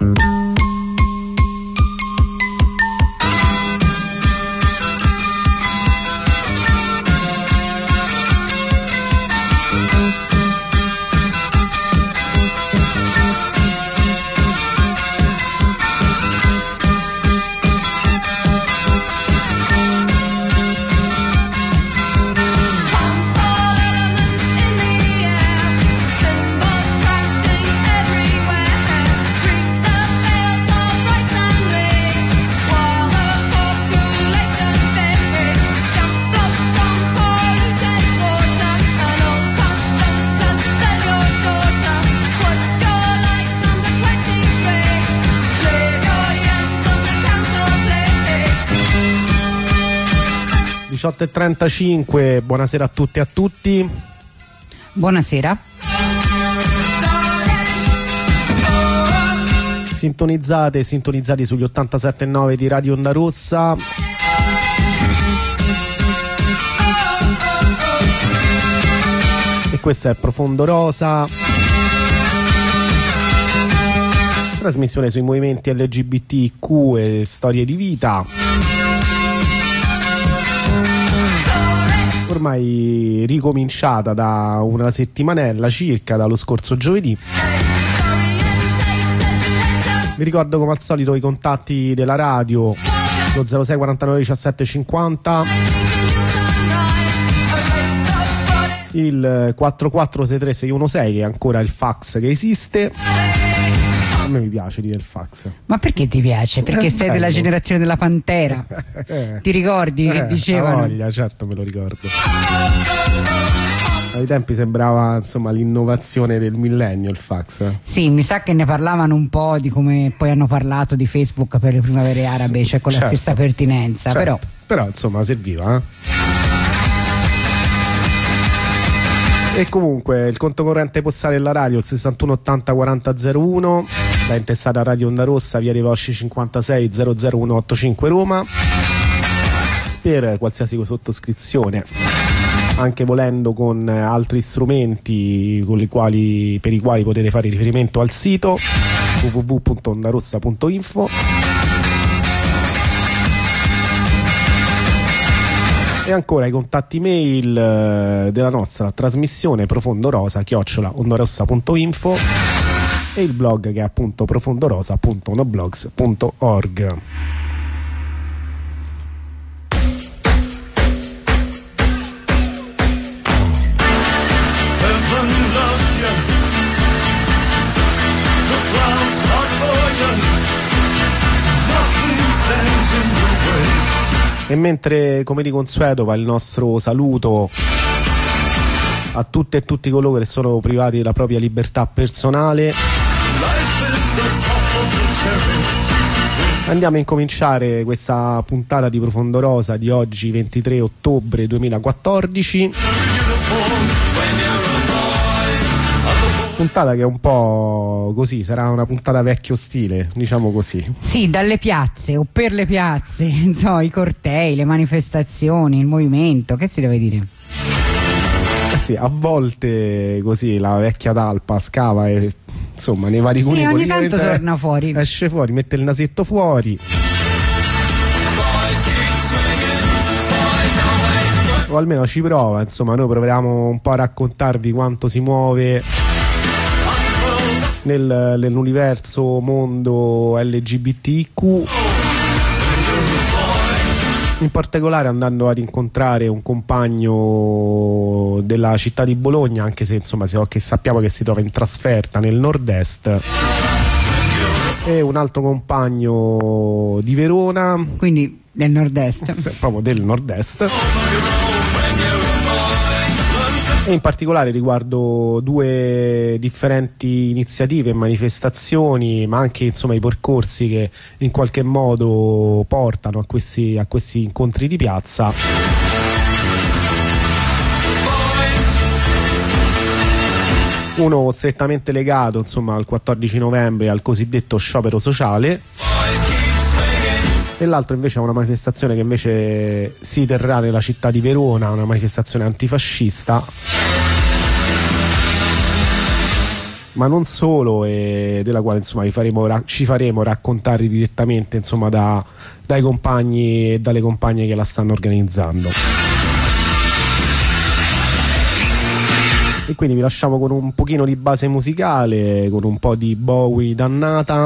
18:35, buonasera a tutti e a tutti. Buonasera. Sintonizzati sugli 87.9 di Radio Onda Rossa. E questo è Profondo Rosa, trasmissione sui movimenti LGBTQ e storie di vita. Ormai ricominciata da una settimanella circa, dallo scorso giovedì. Vi ricordo come al solito i contatti della radio: lo 06 49 17 50, il 4463 616 che è ancora il fax che esiste. A me mi piace dire il fax. Ma perché ti piace? Perché sei della generazione della Pantera. Ti ricordi che dicevano? Voglia, certo me lo ricordo. Ai tempi sembrava insomma l'innovazione del millennio il fax. Sì, mi sa che ne parlavano un po', di come poi hanno parlato di Facebook per le primavere arabe, cioè con la stessa pertinenza, certo. Però insomma serviva, E comunque il conto corrente postale della radio, il 61 80 40 01, da intestata a Radio Onda Rossa, via dei Vosci 56 00185 Roma, per qualsiasi sottoscrizione, anche volendo con altri strumenti per i quali potete fare riferimento al sito www.ondarossa.info. E ancora i contatti mail della nostra trasmissione profondorosa@ondarossa.info e il blog che è appunto profondorosa.noblogs.org. E mentre come di consueto va il nostro saluto a tutte e tutti coloro che sono privati della propria libertà personale, andiamo a incominciare questa puntata di Profondo Rosa di oggi 23 ottobre 2014. Puntata che è un po' così, sarà una puntata vecchio stile, diciamo così. Sì, dalle piazze o per le piazze, insomma, i cortei, le manifestazioni, il movimento, che si deve dire? Sì, a volte così la vecchia talpa scava e insomma nei vari cunicoli. Sì, ogni tanto torna fuori. Esce fuori, mette il nasetto fuori. O almeno ci prova, insomma, noi proviamo un po' a raccontarvi quanto si muove nell'universo mondo LGBTQ, in particolare andando ad incontrare un compagno della città di Bologna, anche se insomma che sappiamo che si trova in trasferta nel nord-est, e un altro compagno di Verona, quindi del nord-est, proprio del nord-est. E in particolare riguardo due differenti iniziative e manifestazioni, ma anche insomma i percorsi che in qualche modo portano a questi incontri di piazza. Uno strettamente legato insomma al 14 novembre al cosiddetto sciopero sociale, e l'altro invece è una manifestazione che invece si terrà nella città di Verona, una manifestazione antifascista ma non solo, e della quale insomma ci faremo raccontare direttamente insomma dai compagni e dalle compagne che la stanno organizzando. E quindi vi lasciamo con un pochino di base musicale, con un po' di Bowie dannata,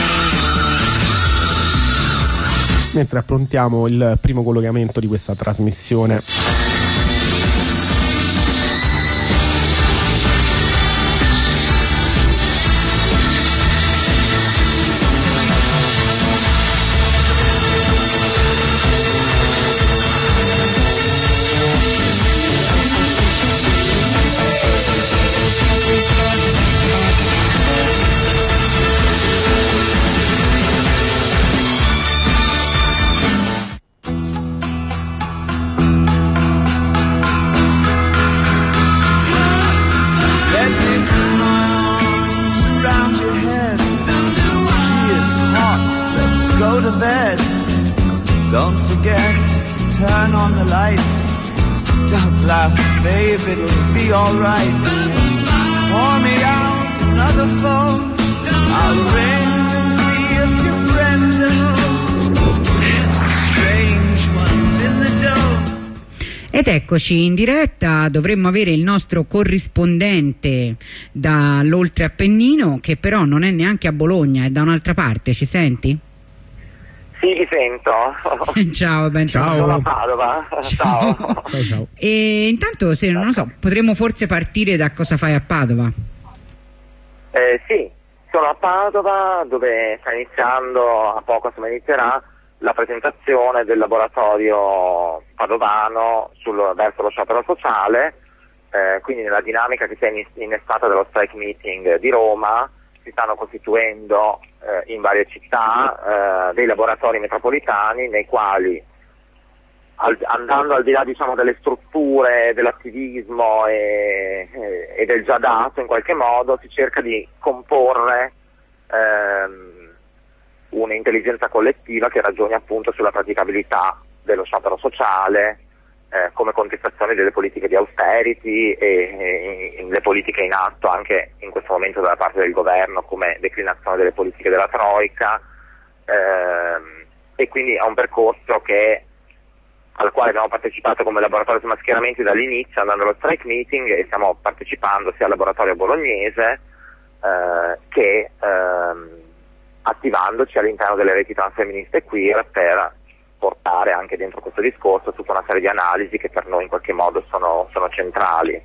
mentre approntiamo il primo collegamento di questa trasmissione. Don't forget to turn on the light. Don't laugh, babe, it'll be alright. Pour me out another phone. I'll ring and see if your friends are home. It's the strange ones in the dome. Ed eccoci in diretta, dovremmo avere il nostro corrispondente dall'Oltreappennino, che però non è neanche a Bologna, è da un'altra parte. Ci senti? Sì, vi sento. Ciao, ben ciao. Sono a Padova. Ciao. Ciao. E intanto, se non lo so, potremmo forse partire da cosa fai a Padova? Sì, sono a Padova, dove sta iniziando, a poco insomma inizierà, la presentazione del laboratorio padovano verso lo sciopero sociale, quindi nella dinamica che si è innestata dallo strike meeting di Roma. Si stanno costituendo in varie città dei laboratori metropolitani nei quali, andando al di là diciamo delle strutture dell'attivismo e del già dato, in qualche modo si cerca di comporre un'intelligenza collettiva che ragioni appunto sulla praticabilità dello sciopero sociale come contestazione delle politiche di austerity e le politiche in atto anche in questo momento dalla parte del governo come declinazione delle politiche della Troika, e quindi è un percorso al quale abbiamo partecipato come laboratorio sui mascheramenti dall'inizio, andando allo strike meeting, e stiamo partecipando sia al laboratorio bolognese che attivandoci all'interno delle reti transfemministe queer per portare anche dentro questo discorso tutta una serie di analisi che per noi in qualche modo sono centrali.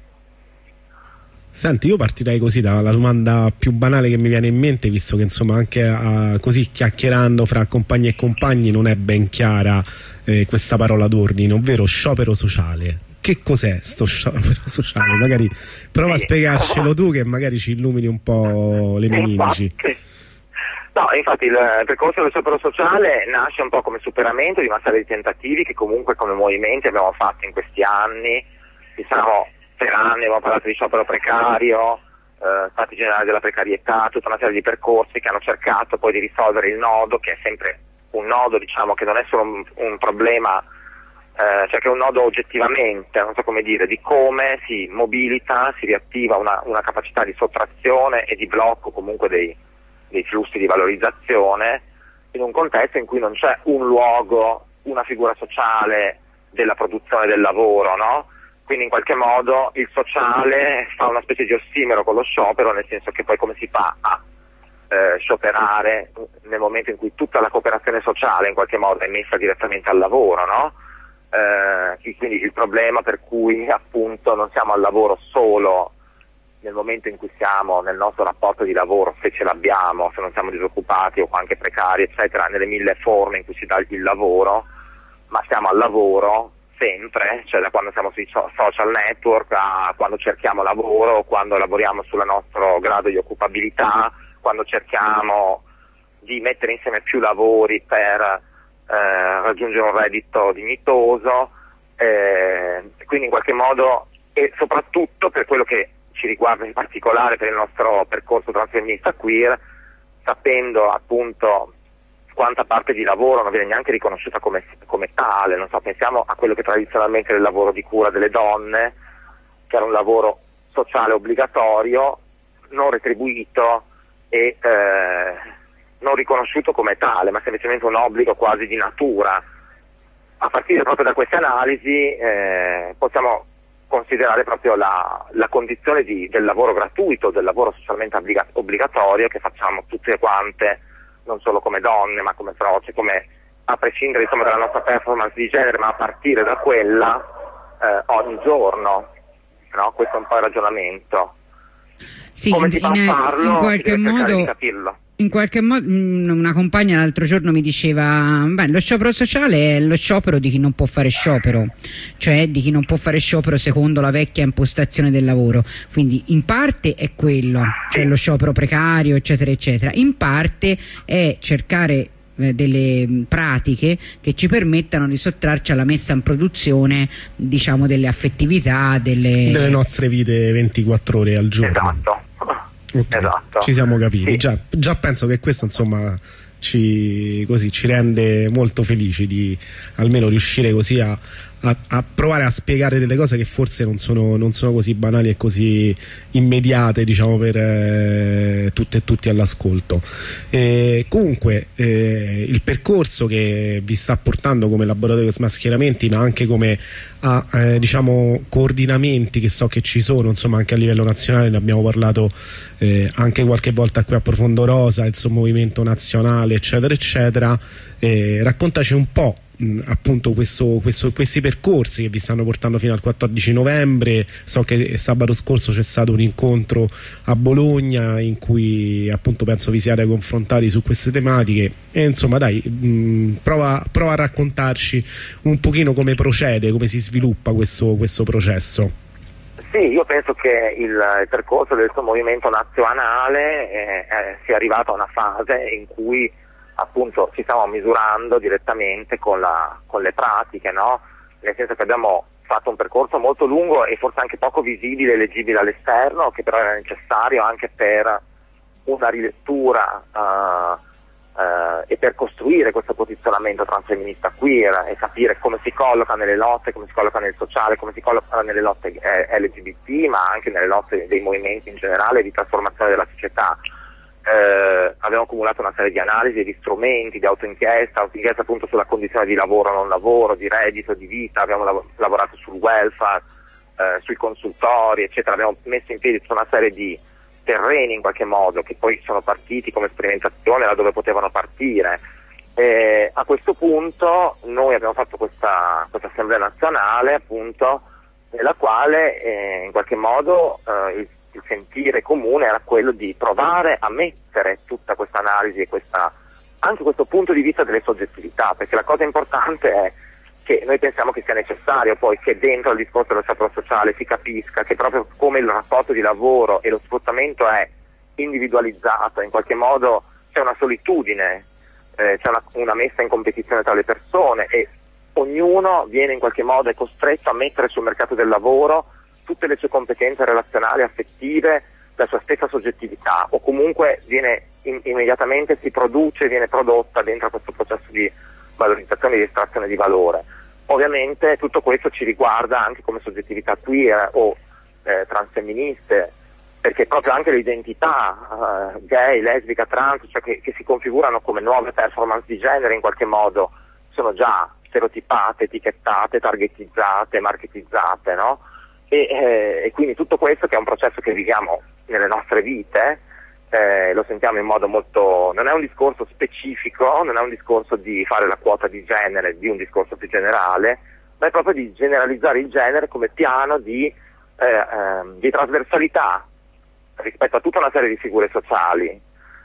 Senti, io partirei così dalla domanda più banale che mi viene in mente, visto che insomma anche così chiacchierando fra compagni e compagni non è ben chiara questa parola d'ordine, ovvero sciopero sociale. Che cos'è sto sciopero sociale? Magari prova a spiegarcelo tu, che magari ci illumini un po' le meningi. No, infatti il percorso dello sciopero sociale nasce un po' come superamento di una serie di tentativi che comunque come movimenti abbiamo fatto in questi anni. Per anni abbiamo parlato di sciopero precario, stati generali della precarietà, tutta una serie di percorsi che hanno cercato poi di risolvere il nodo, che è sempre un nodo diciamo che non è solo un problema, cioè che è un nodo oggettivamente, non so come dire, di come si mobilita, si riattiva una capacità di sottrazione e di blocco comunque dei flussi di valorizzazione in un contesto in cui non c'è un luogo, una figura sociale della produzione del lavoro, no? Quindi in qualche modo il sociale fa una specie di ossimero con lo sciopero, nel senso che poi come si fa a scioperare nel momento in cui tutta la cooperazione sociale in qualche modo è messa direttamente al lavoro, no? Quindi il problema per cui appunto non siamo al lavoro solo nel momento in cui siamo nel nostro rapporto di lavoro, se ce l'abbiamo, se non siamo disoccupati o anche precari, eccetera, nelle mille forme in cui si dà il lavoro, ma siamo al lavoro sempre, cioè da quando siamo sui social network a quando cerchiamo lavoro, quando lavoriamo sul nostro grado di occupabilità, quando cerchiamo di mettere insieme più lavori per raggiungere un reddito dignitoso, quindi in qualche modo, e soprattutto per quello che ci riguarda in particolare per il nostro percorso transfemminista queer, sapendo appunto quanta parte di lavoro non viene neanche riconosciuta come tale, non so, pensiamo a quello che tradizionalmente era il lavoro di cura delle donne, che era un lavoro sociale obbligatorio, non retribuito e non riconosciuto come tale, ma semplicemente un obbligo quasi di natura. A partire proprio da queste analisi possiamo considerare proprio la condizione del lavoro gratuito, del lavoro socialmente obbligatorio che facciamo tutte quante, non solo come donne ma come froce, come a prescindere insomma dalla nostra performance di genere, ma a partire da quella ogni giorno, no? Questo è un po' il ragionamento. Sì, come si fa a farlo? In qualche modo, di capirlo. In qualche modo una compagna l'altro giorno mi diceva: beh, lo sciopero sociale è lo sciopero di chi non può fare sciopero, cioè di chi non può fare sciopero secondo la vecchia impostazione del lavoro. Quindi in parte è quello, cioè lo sciopero precario eccetera eccetera, in parte è cercare delle pratiche che ci permettano di sottrarci alla messa in produzione, diciamo, delle affettività, delle nostre vite 24 ore al giorno. Esatto. Okay. Esatto. Ci siamo capiti. Sì. Già penso che questo insomma ci rende molto felici di almeno riuscire così a provare a spiegare delle cose che forse non sono così banali e così immediate, diciamo, per tutte e tutti all'ascolto. Comunque il percorso che vi sta portando come laboratorio smascheramenti, ma anche come diciamo coordinamenti che so che ci sono, insomma, anche a livello nazionale, ne abbiamo parlato anche qualche volta qui a Profondo Rosa, il suo movimento nazionale eccetera eccetera. Raccontaci un po' appunto questi percorsi che vi stanno portando fino al 14 novembre. So che sabato scorso c'è stato un incontro a Bologna in cui appunto penso vi siate confrontati su queste tematiche e insomma dai, prova a raccontarci un pochino come procede, come si sviluppa questo processo. Sì, io penso che il percorso del suo movimento nazionale sia arrivato a una fase in cui appunto ci stiamo misurando direttamente con le pratiche, no? Nel senso che abbiamo fatto un percorso molto lungo e forse anche poco visibile e leggibile all'esterno, che però era necessario anche per una rilettura e per costruire questo posizionamento transfemminista queer e capire come si colloca nelle lotte, come si colloca nel sociale, come si colloca nelle lotte LGBT, ma anche nelle lotte dei movimenti in generale di trasformazione della società. Abbiamo accumulato una serie di analisi, di strumenti, di autoinchiesta appunto sulla condizione di lavoro, non lavoro, di reddito, di vita. Abbiamo lavorato sul welfare, sui consultori eccetera. Abbiamo messo in piedi tutta una serie di terreni in qualche modo che poi sono partiti come sperimentazione da dove potevano partire. A questo punto noi abbiamo fatto questa assemblea nazionale appunto, nella quale in qualche modo il sentire comune era quello di provare a mettere tutta questa analisi e anche questo punto di vista delle soggettività, perché la cosa importante è che noi pensiamo che sia necessario poi che dentro al discorso dello sciopero sociale si capisca che proprio come il rapporto di lavoro e lo sfruttamento è individualizzato, in qualche modo c'è una solitudine, c'è una messa in competizione tra le persone e ognuno viene in qualche modo è costretto a mettere sul mercato del lavoro tutte le sue competenze relazionali, affettive, la sua stessa soggettività, o comunque viene immediatamente si produce, viene prodotta dentro questo processo di valorizzazione e di estrazione di valore. Ovviamente tutto questo ci riguarda anche come soggettività queer o transfemministe, perché proprio anche le identità gay, lesbica, trans, cioè che si configurano come nuove performance di genere in qualche modo, sono già stereotipate, etichettate, targetizzate, marketizzate, no? E quindi tutto questo, che è un processo che viviamo nelle nostre vite, lo sentiamo in modo molto, non è un discorso specifico, non è un discorso di fare la quota di genere, di un discorso più generale, ma è proprio di generalizzare il genere come piano di trasversalità rispetto a tutta una serie di figure sociali.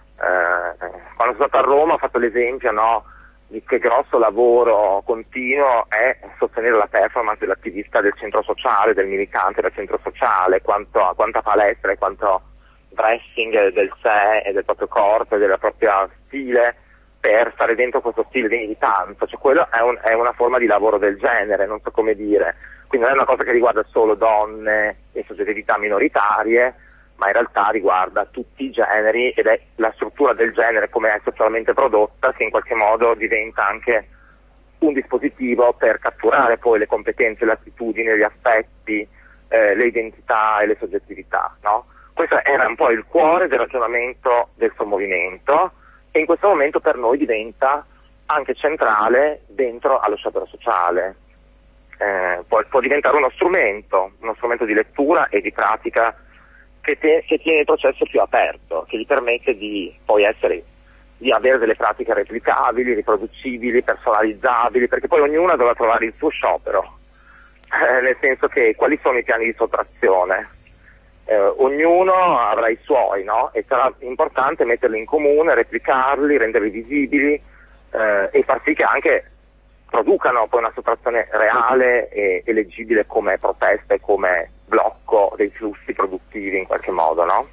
Quando sono stato a Roma ho fatto l'esempio, no, di che grosso lavoro continuo è sostenere la performance dell'attivista del centro sociale, del militante del centro sociale, quanta palestra e quanto dressing del sé e del proprio corpo e della propria stile per stare dentro questo stile di militanza, cioè quello è una forma di lavoro del genere, non so come dire, quindi non è una cosa che riguarda solo donne e soggettività minoritarie, ma in realtà riguarda tutti i generi ed è la struttura del genere come è socialmente prodotta che in qualche modo diventa anche un dispositivo per catturare poi le competenze, le attitudini, gli aspetti, le identità e le soggettività, no? Questo era un po' il cuore del ragionamento del suo movimento, e in questo momento per noi diventa anche centrale dentro allo sciopero sociale. Può diventare uno strumento di lettura e di pratica che tiene il processo più aperto, che gli permette di avere delle pratiche replicabili, riproducibili, personalizzabili, perché poi ognuno dovrà trovare il suo sciopero, nel senso che quali sono i piani di sottrazione. Ognuno avrà i suoi, no? E sarà importante metterli in comune, replicarli, renderli visibili, e far sì che anche producano poi una sottrazione reale e leggibile come protesta e come blocco dei flussi produttivi in qualche modo, no?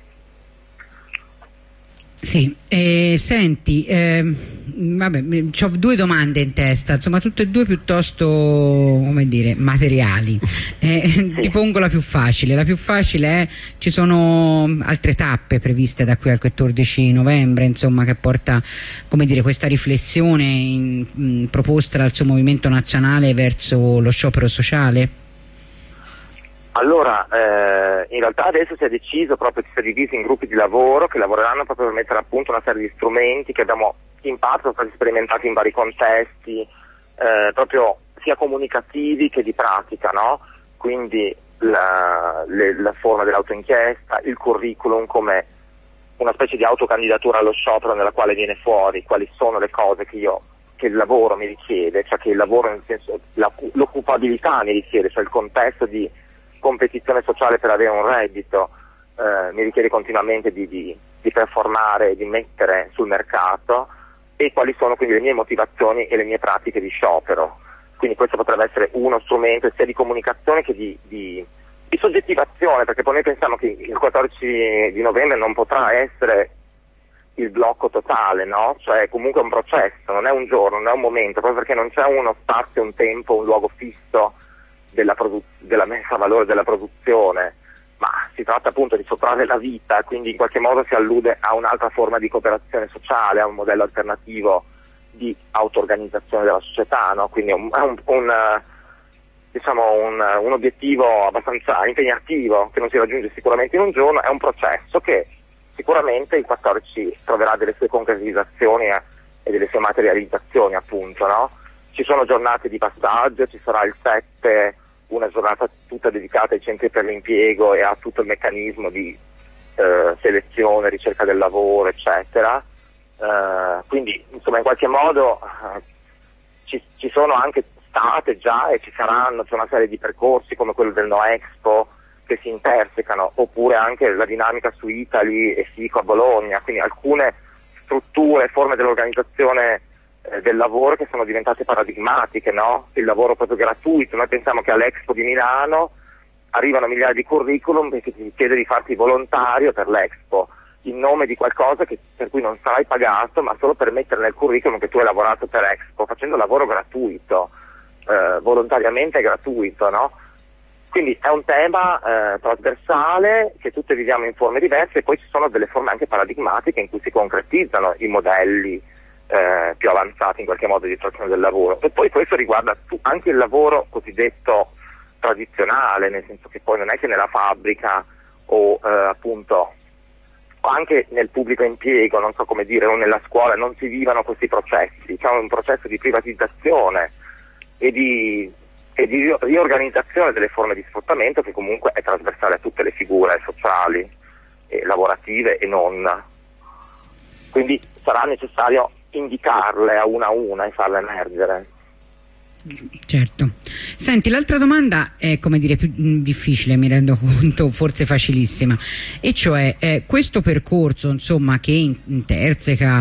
Sì, senti, vabbè, ho due domande in testa, insomma tutte e due piuttosto, come dire, materiali. Sì. Ti pongo la più facile. La più facile è: ci sono altre tappe previste da qui al 14 novembre, insomma, che porta, come dire, questa riflessione proposta dal suo movimento nazionale verso lo sciopero sociale? Allora, in realtà adesso si è deciso, proprio si è divisi in gruppi di lavoro che lavoreranno proprio per mettere a punto una serie di strumenti che abbiamo in parte sono stati sperimentati in vari contesti, proprio sia comunicativi che di pratica, no? Quindi la forma dell'autoinchiesta, il curriculum come una specie di autocandidatura allo sciopero nella quale viene fuori quali sono le cose che il lavoro mi richiede, cioè che il lavoro nel senso l'occupabilità mi richiede, cioè il contesto di competizione sociale per avere un reddito mi richiede continuamente di performare, di mettere sul mercato, e quali sono quindi le mie motivazioni e le mie pratiche di sciopero. Quindi questo potrebbe essere uno strumento sia di comunicazione che di soggettivazione, perché poi noi pensiamo che il 14 di novembre non potrà essere il blocco totale, no? Cioè comunque è un processo, non è un giorno, non è un momento, proprio perché non c'è uno spazio, un tempo, un luogo fisso della messa a valore della produzione, ma si tratta appunto di sottrarre la vita, quindi in qualche modo si allude a un'altra forma di cooperazione sociale, a un modello alternativo di auto-organizzazione della società, no? Quindi è un obiettivo abbastanza impegnativo che non si raggiunge sicuramente in un giorno, è un processo che sicuramente il 14 troverà delle sue concretizzazioni e delle sue materializzazioni, appunto, no? Ci sono giornate di passaggio, ci sarà il 7, una giornata tutta dedicata ai centri per l'impiego e a tutto il meccanismo di selezione, ricerca del lavoro, eccetera. Quindi insomma in qualche modo ci sono anche state già e ci saranno, c'è una serie di percorsi come quello del No Expo che si intersecano, oppure anche la dinamica su Italy e FICO a Bologna, quindi alcune strutture, forme dell'organizzazione del lavoro che sono diventate paradigmatiche, no? Il lavoro proprio gratuito. Noi pensiamo che all'Expo di Milano arrivano migliaia di curriculum perché ti chiede di farti volontario per l'Expo in nome di qualcosa per cui non sarai pagato, ma solo per mettere nel curriculum che tu hai lavorato per Expo, facendo lavoro gratuito, volontariamente gratuito, no? Quindi è un tema trasversale che tutti viviamo in forme diverse, e poi ci sono delle forme anche paradigmatiche in cui si concretizzano i modelli più avanzati in qualche modo di trazione del lavoro. E poi questo riguarda anche il lavoro cosiddetto tradizionale, nel senso che poi non è che nella fabbrica o appunto anche nel pubblico impiego, non so come dire, o nella scuola non si vivano questi processi. C'è un processo di privatizzazione e di riorganizzazione delle forme di sfruttamento che comunque è trasversale a tutte le figure sociali, lavorative e non. Quindi sarà necessario indicarle a una e farle emergere. Certo. Senti, l'altra domanda è, come dire, più difficile, mi rendo conto, forse facilissima, e cioè questo percorso, insomma, che interseca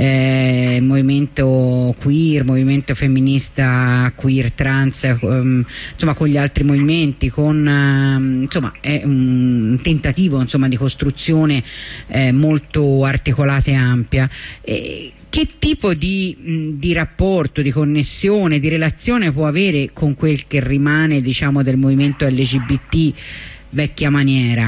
movimento queer, movimento femminista, queer, trans, insomma, con gli altri movimenti, con insomma è un tentativo, insomma, di costruzione molto articolata e ampia. Che tipo di rapporto, di connessione, di relazione può avere con quel che rimane, diciamo, del movimento LGBT vecchia maniera?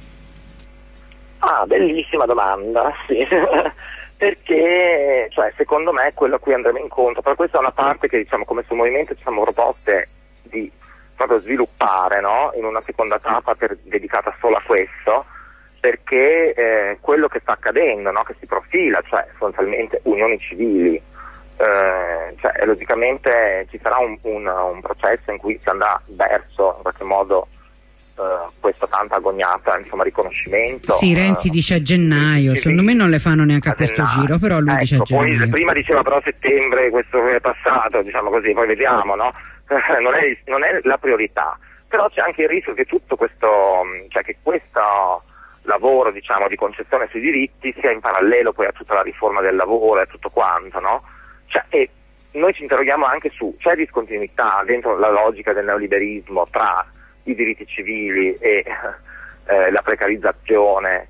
Ah, bellissima domanda, sì. Perché, cioè, secondo me è quello a cui andremo incontro. Per questa è una parte che, diciamo, come sul movimento ci siamo proposte di proprio sviluppare, no? In una seconda tappa dedicata solo a questo. perché quello che sta accadendo, no? Che si profila, cioè sostanzialmente unioni civili, cioè logicamente ci sarà un processo in cui si andrà verso in qualche modo questo tanto agognato riconoscimento. Sì, Renzi dice a gennaio, secondo me non le fanno neanche a questo giro, però lui dice a gennaio. Poi prima diceva però settembre, questo è passato, diciamo così, poi vediamo, no? non è la priorità, però c'è anche il rischio che tutto questo, cioè che questo lavoro, diciamo, di concessione sui diritti sia in parallelo poi a tutta la riforma del lavoro e a tutto quanto, no? Cioè, e noi ci interroghiamo anche su, c'è discontinuità dentro la logica del neoliberismo tra i diritti civili e la precarizzazione,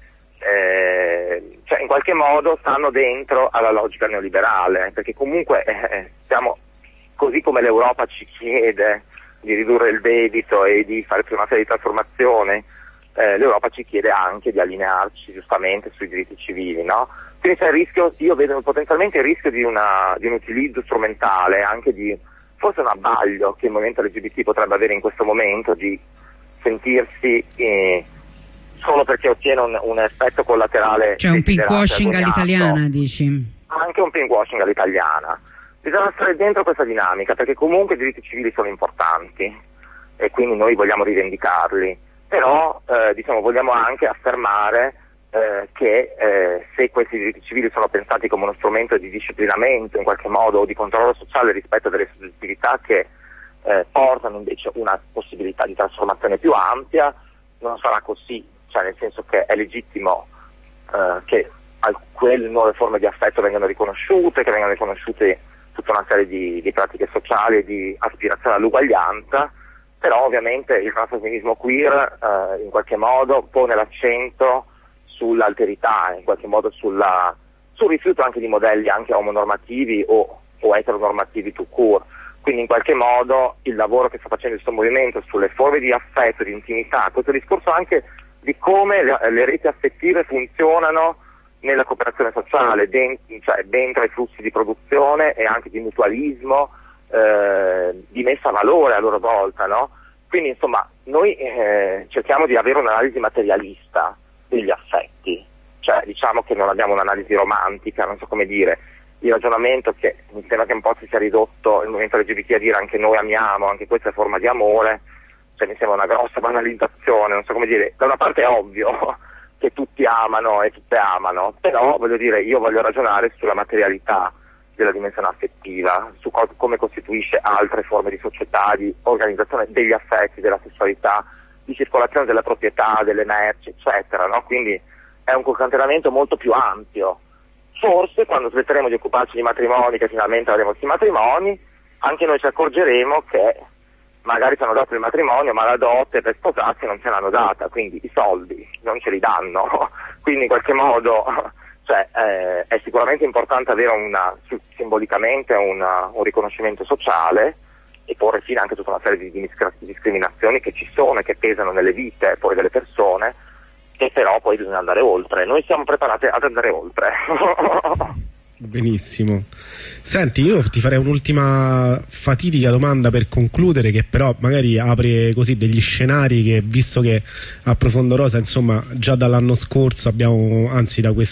cioè in qualche modo stanno dentro alla logica neoliberale, perché comunque siamo, così come l'Europa ci chiede di ridurre il debito e di fare più una serie di trasformazioni, l'Europa ci chiede anche di allinearci giustamente sui diritti civili, no? Quindi c'è il rischio, io vedo potenzialmente il rischio di un utilizzo strumentale, anche di forse un abbaglio che il movimento LGBT potrebbe avere in questo momento, di sentirsi solo perché ottiene un effetto collaterale. Cioè un pinkwashing all'italiana, dici? Anche un pinkwashing all'italiana. Bisogna stare dentro questa dinamica, perché comunque i diritti civili sono importanti e quindi noi vogliamo rivendicarli, però diciamo, vogliamo anche affermare che se questi diritti civili sono pensati come uno strumento di disciplinamento in qualche modo o di controllo sociale rispetto a delle soggettività che portano invece una possibilità di trasformazione più ampia, non sarà così, cioè nel senso che è legittimo che quelle nuove forme di affetto vengano riconosciute, che vengano riconosciute tutta una serie di pratiche sociali e di aspirazione all'uguaglianza, però ovviamente il transfemminismo queer in qualche modo pone l'accento sull'alterità, in qualche modo sul rifiuto anche di modelli anche omonormativi o eteronormativi tout court. Quindi in qualche modo il lavoro che sta facendo questo movimento sulle forme di affetto, di intimità, questo discorso anche di come le reti affettive funzionano nella cooperazione sociale, cioè dentro ai flussi di produzione e anche di mutualismo, di messa a valore a loro volta, no? Quindi insomma noi cerchiamo di avere un'analisi materialista degli affetti, cioè diciamo che non abbiamo un'analisi romantica, non so come dire, il ragionamento che mi sembra che un po' si sia ridotto il movimento LGBT a dire anche noi amiamo, anche questa è forma di amore, cioè mi sembra una grossa banalizzazione, non so come dire, da una parte è ovvio che tutti amano e tutte amano, però voglio dire, io voglio ragionare sulla materialità della dimensione affettiva, su come costituisce altre forme di società, di organizzazione degli affetti, della sessualità, di circolazione della proprietà, delle merci, eccetera, no? Quindi è un concatenamento molto più ampio. Forse quando smetteremo di occuparci di matrimoni, che finalmente avremo questi matrimoni, anche noi ci accorgeremo che magari ci hanno dato il matrimonio, ma la dote per sposarsi non ce l'hanno data, quindi i soldi non ce li danno. Quindi in qualche modo cioè, è sicuramente importante avere simbolicamente un riconoscimento sociale e porre fine anche a tutta una serie di discriminazioni che ci sono e che pesano nelle vite poi delle persone, e però poi bisogna andare oltre. Noi siamo preparati ad andare oltre. Benissimo. Senti, io ti farei un'ultima fatidica domanda per concludere, che però magari apre così degli scenari che, visto che a Profondo Rosa insomma già dall'anno scorso abbiamo, anzi dalla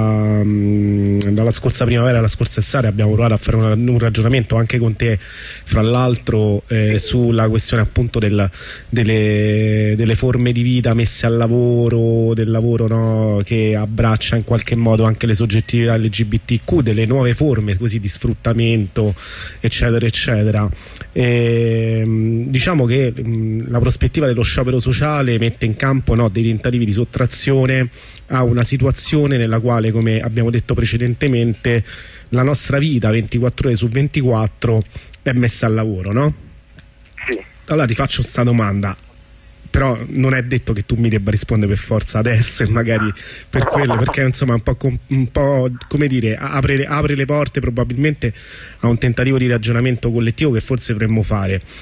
scorsa primavera alla scorsa estate abbiamo provato a fare un ragionamento anche con te, fra l'altro sulla questione appunto delle forme di vita messe al lavoro, del lavoro, no, che abbraccia in qualche modo anche le soggettività LGBTQ, delle nuove forme così di sfruttamento, eccetera eccetera. Diciamo che la prospettiva dello sciopero sociale mette in campo, no, dei tentativi di sottrazione a una situazione nella quale, come abbiamo detto precedentemente, la nostra vita 24 ore su 24 è messa al lavoro, no? Sì. Allora ti faccio questa domanda, però non è detto che tu mi debba rispondere per forza adesso, e magari per quello, perché insomma un po' come dire, apre le porte probabilmente a un tentativo di ragionamento collettivo che forse dovremmo fare.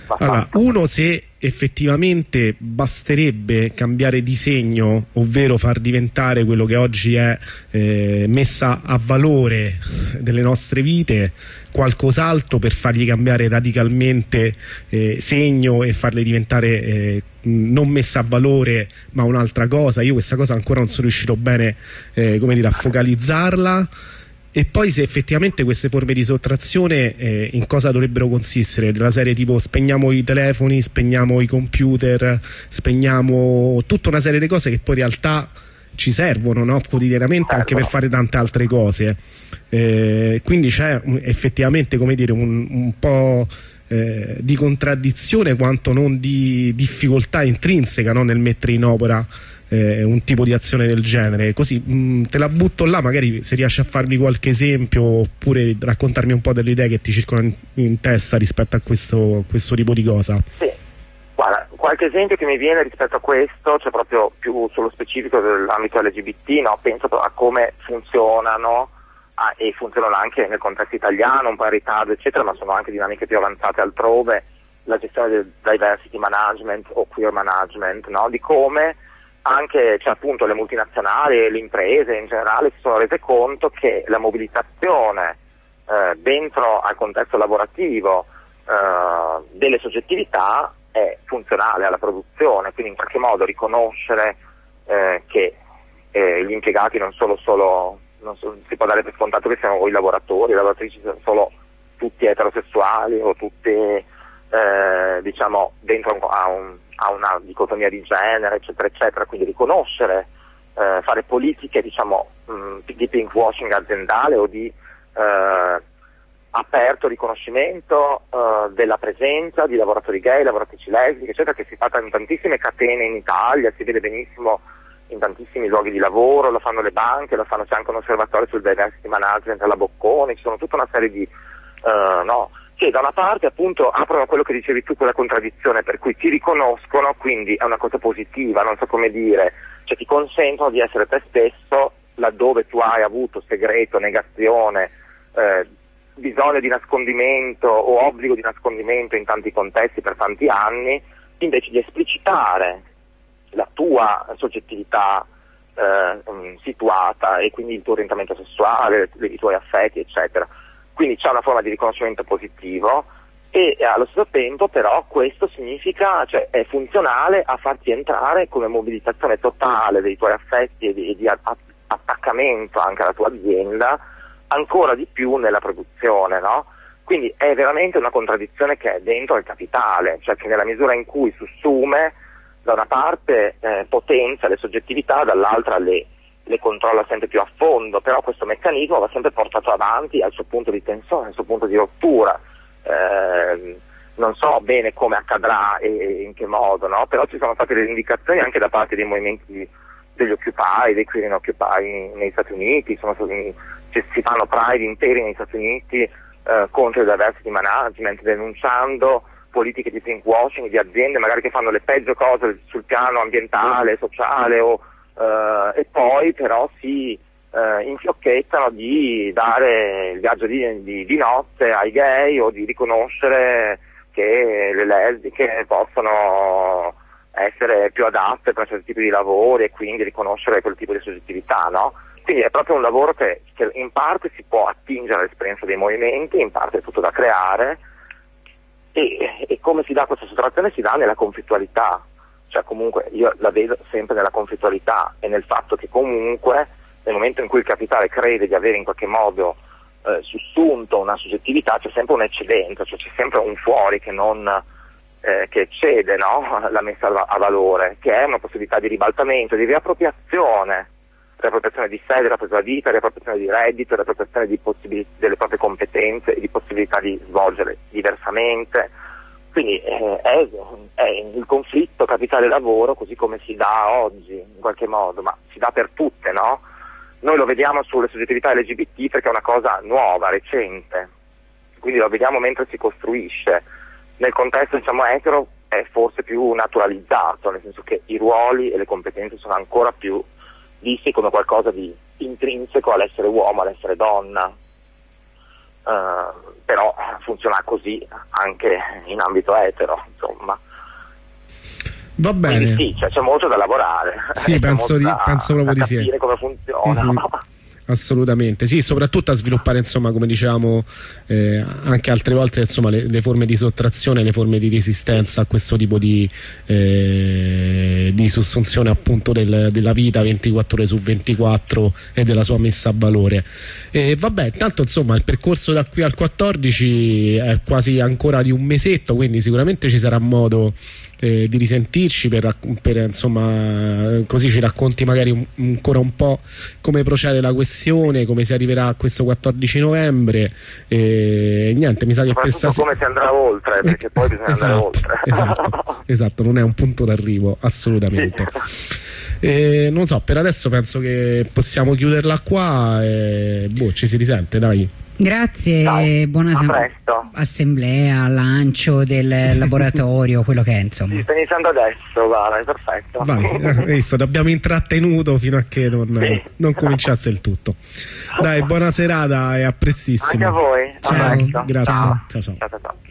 Allora, uno, se effettivamente basterebbe cambiare disegno, ovvero far diventare quello che oggi è messa a valore delle nostre vite qualcos'altro, per fargli cambiare radicalmente segno e farle diventare non messa a valore ma un'altra cosa. Io questa cosa ancora non sono riuscito bene come dire, a focalizzarla. E poi se effettivamente queste forme di sottrazione in cosa dovrebbero consistere, della serie tipo spegniamo i telefoni, spegniamo i computer, spegniamo tutta una serie di cose che poi in realtà ci servono, no? Quotidianamente, anche per fare tante altre cose. Quindi c'è effettivamente, come dire, un po' di contraddizione, quanto non di difficoltà intrinseca, no? Nel mettere in opera un tipo di azione del genere. Così te la butto là, magari se riesci a farmi qualche esempio, oppure raccontarmi un po' delle idee che ti circolano in testa rispetto a questo tipo di cosa. Sì. Guarda, qualche esempio che mi viene rispetto a questo, cioè proprio più sullo specifico dell'ambito LGBT, no? Penso a come funzionano e funzionano anche nel contesto italiano, un po' in ritardo eccetera, ma sono anche dinamiche più avanzate altrove, la gestione del diversity management o queer management, no? Di come anche, cioè, appunto, le multinazionali e le imprese in generale si sono rese conto che la mobilitazione dentro al contesto lavorativo delle soggettività è funzionale alla produzione, quindi in qualche modo riconoscere che gli impiegati non si può dare per scontato che siano i lavoratori, le lavoratrici siano solo tutti eterosessuali o tutti diciamo dentro a una dicotomia di genere eccetera eccetera, quindi riconoscere, fare politiche diciamo di pinkwashing aziendale o di aperto riconoscimento della presenza di lavoratori gay, lavoratrici lesbiche eccetera, che si fa in tantissime catene in Italia, si vede benissimo in tantissimi luoghi di lavoro, lo fanno le banche, lo fanno, c'è anche un osservatorio sul diversity management alla Bocconi, ci sono tutta una serie di no, che da una parte appunto aprono quello che dicevi tu, quella contraddizione per cui ti riconoscono, quindi è una cosa positiva, non so come dire, cioè ti consentono di essere te stesso laddove tu hai avuto segreto, negazione, bisogno di nascondimento o obbligo di nascondimento in tanti contesti per tanti anni, invece di esplicitare la tua soggettività situata e quindi il tuo orientamento sessuale, i tuoi affetti eccetera. Quindi c'è una forma di riconoscimento positivo e allo stesso tempo però questo significa, cioè è funzionale a farti entrare come mobilitazione totale dei tuoi affetti e di attaccamento anche alla tua azienda ancora di più nella produzione, no? Quindi è veramente una contraddizione che è dentro il capitale, cioè che nella misura in cui sussume da una parte potenzia le soggettività, dall'altra le controlla sempre più a fondo, però questo meccanismo va sempre portato avanti al suo punto di tensione, al suo punto di rottura. Non so bene come accadrà e in che modo, no? Però ci sono state delle indicazioni anche da parte dei movimenti degli Occupy, dei Queer Occupy negli Stati Uniti, si fanno pride interi negli Stati Uniti contro il diversity management, denunciando politiche di pinkwashing di aziende magari che fanno le peggio cose sul piano ambientale, sociale e poi però si infiocchettano di dare il viaggio di nozze ai gay o di riconoscere che le lesbiche possono essere più adatte per certi tipi di lavori e quindi riconoscere quel tipo di soggettività, no? Quindi è proprio un lavoro che in parte si può attingere all'esperienza dei movimenti, in parte è tutto da creare e come si dà questa sottrazione? Si dà nella conflittualità. Cioè comunque io la vedo sempre nella conflittualità e nel fatto che comunque nel momento in cui il capitale crede di avere in qualche modo sussunto una soggettività c'è sempre un'eccedenza, cioè c'è sempre un fuori che non che eccede, no? La messa a valore, che è una possibilità di ribaltamento, di riappropriazione di sé, della propria vita, riappropriazione di reddito, riappropriazione delle proprie competenze e di possibilità di svolgere diversamente. Quindi è il conflitto capitale-lavoro così come si dà oggi in qualche modo, ma si dà per tutte, no? Noi lo vediamo sulle soggettività LGBT perché è una cosa nuova, recente, quindi lo vediamo mentre si costruisce. Nel contesto diciamo etero è forse più naturalizzato, nel senso che i ruoli e le competenze sono ancora più visti come qualcosa di intrinseco all'essere uomo, all'essere donna. però funziona così anche in ambito etero, insomma. Va bene. Quindi sì, c'è molto da lavorare. Sì, penso proprio di sì. Da capire come funziona. Assolutamente, sì, soprattutto a sviluppare, insomma, come dicevamo anche altre volte, insomma, le forme di sottrazione, le forme di resistenza a questo tipo di sussunzione appunto della vita 24 ore su 24 e della sua messa a valore. E vabbè, tanto insomma il percorso da qui al 14 è quasi ancora di un mesetto, quindi sicuramente ci sarà modo di risentirci per insomma, così ci racconti magari ancora un po' come procede la questione, come si arriverà a questo 14 novembre e niente, mi sa che per stasera come si andrà oltre, perché poi bisogna andare oltre. esatto, non è un punto d'arrivo assolutamente. Sì. Non so, per adesso penso che possiamo chiuderla qua e ci si risente, dai. Grazie, dai, buona assemblea, lancio del laboratorio, quello che è, insomma. Sì, sta iniziando adesso, vai, perfetto. Vai, visto, l'abbiamo intrattenuto fino a che non cominciasse il tutto. Dai, buona serata e a prestissimo. Anche a voi. Ciao, grazie. Ciao.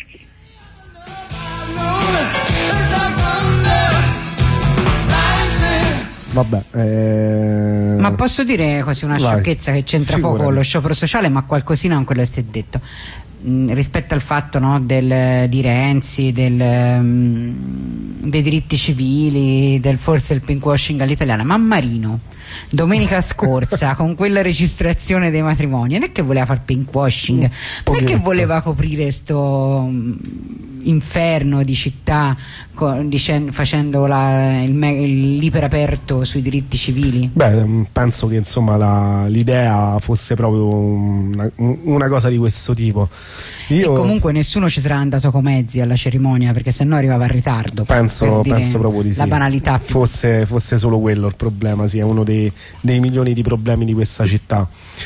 Vabbè, ma posso dire così una sciocchezza che c'entra poco con lo sciopero sociale, ma qualcosina con quello che si è detto rispetto al fatto di Renzi, dei diritti civili, forse il pinkwashing all'italiana, ma Marino domenica scorsa con quella registrazione dei matrimoni non è che voleva far pinkwashing, non è che voleva coprire sto inferno di città facendo l'iperaperto sui diritti civili. Beh, penso che insomma l'idea fosse proprio una cosa di questo tipo. E comunque nessuno ci sarà andato con mezzi alla cerimonia, perché sennò arrivava in ritardo. Penso proprio di sì. La banalità fosse solo quello il problema, sì, è uno dei milioni di problemi di questa città.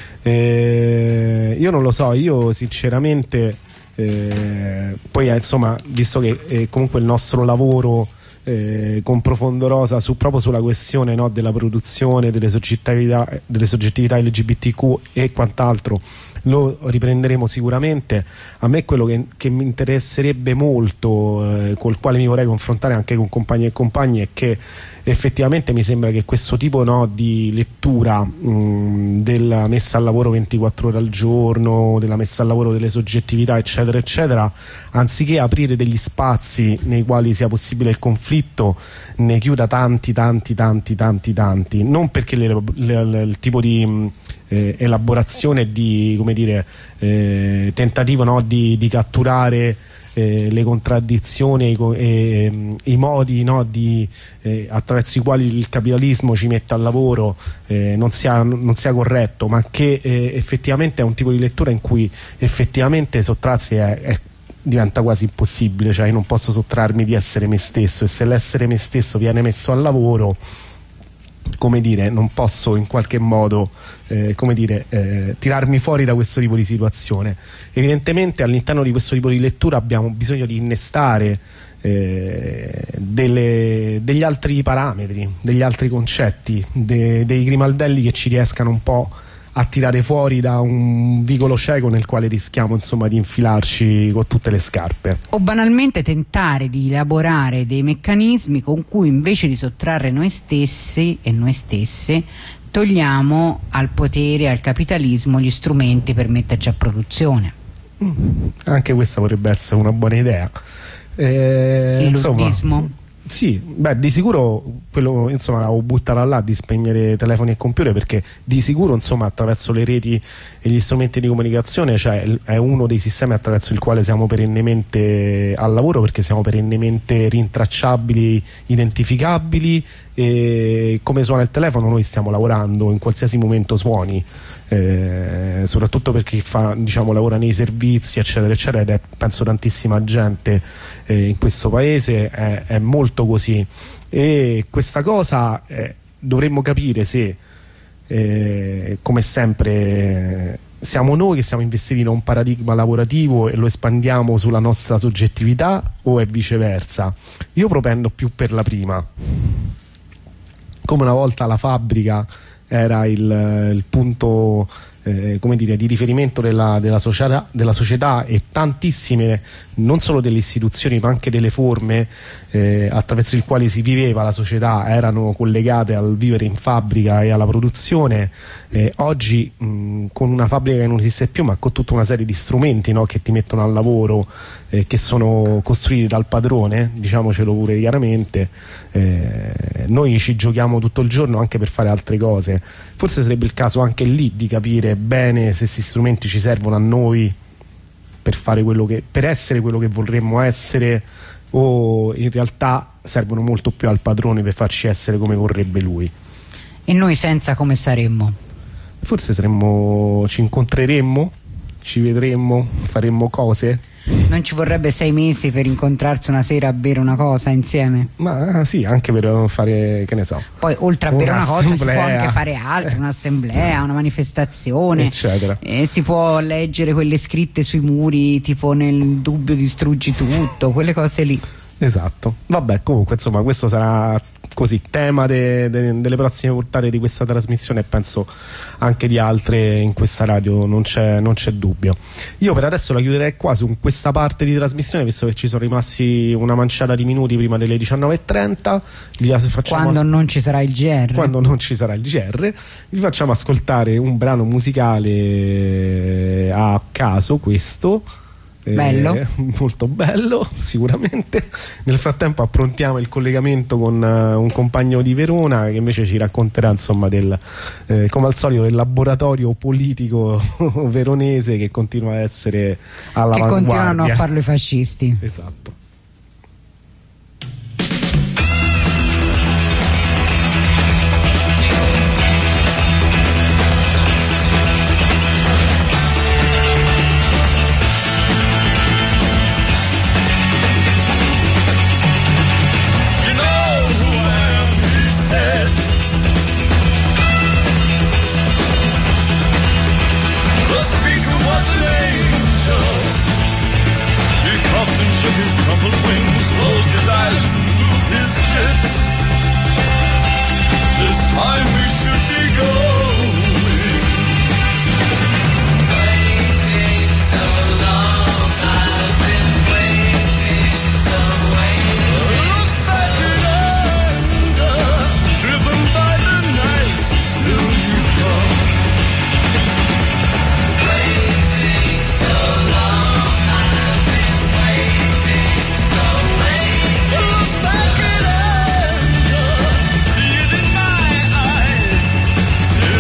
Io non lo so, io sinceramente poi insomma, visto che comunque il nostro lavoro con Profondo Rosa proprio sulla questione, no, della produzione, delle soggettività LGBTQ e quant'altro lo riprenderemo sicuramente. A me quello che mi interesserebbe molto, col quale mi vorrei confrontare anche con compagni e compagni, è che effettivamente mi sembra che questo tipo, no, di lettura della messa al lavoro 24 ore al giorno, della messa al lavoro delle soggettività eccetera eccetera, anziché aprire degli spazi nei quali sia possibile il conflitto, ne chiuda tanti, non perché il tipo di elaborazione di, come dire, tentativo, no, di catturare le contraddizioni e i modi, no, attraverso i quali il capitalismo ci mette al lavoro non sia corretto, ma che effettivamente è un tipo di lettura in cui effettivamente sottrarsi diventa quasi impossibile, cioè io non posso sottrarmi di essere me stesso, e se l'essere me stesso viene messo al lavoro, come dire, non posso in qualche modo tirarmi fuori da questo tipo di situazione. Evidentemente all'interno di questo tipo di lettura abbiamo bisogno di innestare degli altri parametri, degli altri concetti, dei grimaldelli che ci riescano un po' a tirare fuori da un vicolo cieco nel quale rischiamo, insomma, di infilarci con tutte le scarpe, o banalmente tentare di elaborare dei meccanismi con cui, invece di sottrarre noi stessi e noi stesse, togliamo al potere, al capitalismo, gli strumenti per metterci a produzione. Anche questa potrebbe essere una buona idea. Il luddismo. Sì, beh, di sicuro quello, insomma, l'avevo buttata là di spegnere telefoni e computer, perché di sicuro, insomma, attraverso le reti e gli strumenti di comunicazione, cioè, è uno dei sistemi attraverso il quale siamo perennemente al lavoro, perché siamo perennemente rintracciabili, identificabili, e come suona il telefono noi stiamo lavorando in qualsiasi momento suoni. Soprattutto per chi fa, diciamo, lavora nei servizi eccetera eccetera, ed è, penso, tantissima gente in questo paese è molto così, e questa cosa dovremmo capire se come sempre siamo noi che siamo investiti in un paradigma lavorativo e lo espandiamo sulla nostra soggettività, o è viceversa. Io propendo più per la prima, come una volta la fabbrica era il punto come dire, di riferimento della società, e tantissime, non solo delle istituzioni ma anche delle forme attraverso il quale si viveva la società, erano collegate al vivere in fabbrica e alla produzione. Oggi con una fabbrica che non esiste più, ma con tutta una serie di strumenti, no, che ti mettono al lavoro, che sono costruiti dal padrone, diciamocelo pure chiaramente, noi ci giochiamo tutto il giorno anche per fare altre cose. Forse sarebbe il caso anche lì di capire bene se questi strumenti ci servono a noi per fare per essere quello che vorremmo essere, o in realtà servono molto più al padrone per farci essere come vorrebbe lui. E noi senza come saremmo? Forse ci incontreremmo, ci vedremmo, faremmo cose. Non ci vorrebbe 6 mesi per incontrarsi una sera a bere una cosa insieme? Ma sì, anche per fare, che ne so. Poi oltre a bere una cosa si può anche fare altro, un'assemblea, una manifestazione, eccetera. E si può leggere quelle scritte sui muri, tipo nel dubbio distruggi tutto, quelle cose lì. Esatto. Vabbè, comunque insomma questo sarà così tema delle prossime puntate di questa trasmissione, e penso anche di altre in questa radio, non c'è dubbio. Io per adesso la chiuderei qua su questa parte di trasmissione, visto che ci sono rimasti una manciata di minuti prima delle 19:30. Quando non ci sarà il GR. Quando non ci sarà il GR, vi facciamo ascoltare un brano musicale a caso, questo. Bello. Molto bello, sicuramente. Nel frattempo approntiamo il collegamento con un compagno di Verona che invece ci racconterà insomma come al solito del laboratorio politico veronese che continua a essere all'avanguardia, che continuano a farlo i fascisti. Esatto. His crumpled wings, closed his eyes, moved his hips. This time we should be going. Waiting so long, I've been waiting so Look back in anger, driven by the night, till you come. Waiting so long, I've been look back at anger, see it in my eyes.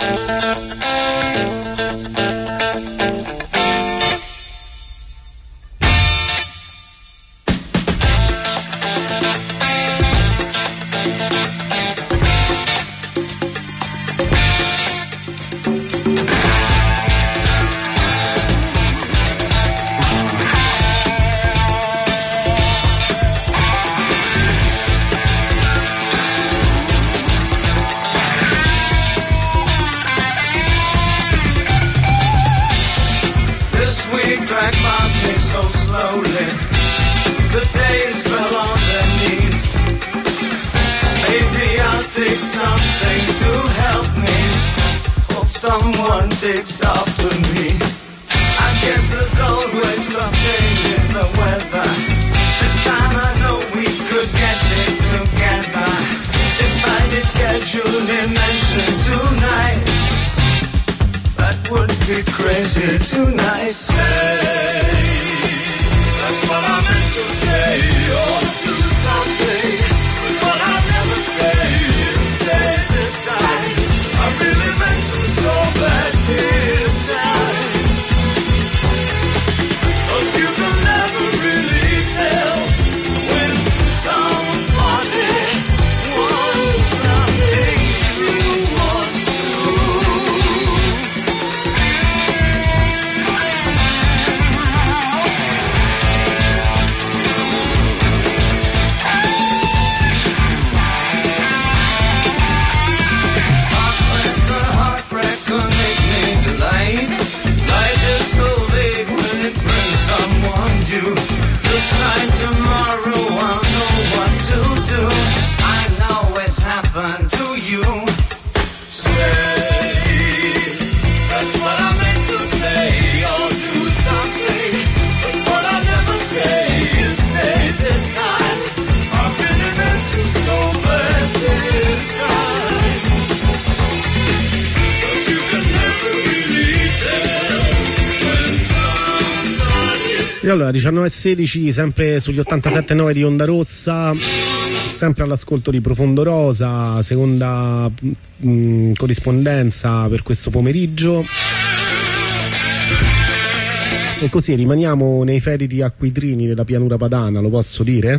Takes after me. I guess there's always some change in the weather. This time I know we could get it together. If I did casually mention tonight, that would be crazy tonight. Say, that's what I meant to say. Or do something, but what I never say is stay this time. I really meant to so bad this time. 'Cause you can never really tell when somebody wants something you want this time tomorrow I'll know what to do. I know it's happened to you. Say, that's what I meant to say. Or do something, but what I never say is stay this time. I really meant to so bad this time. 'Cause you can never really tell when somebody. E allora 19:16, sempre sugli 87.9 di Onda Rossa, sempre all'ascolto di Profondo Rosa, seconda corrispondenza per questo pomeriggio. E così rimaniamo nei feriti acquitrini della pianura padana, lo posso dire?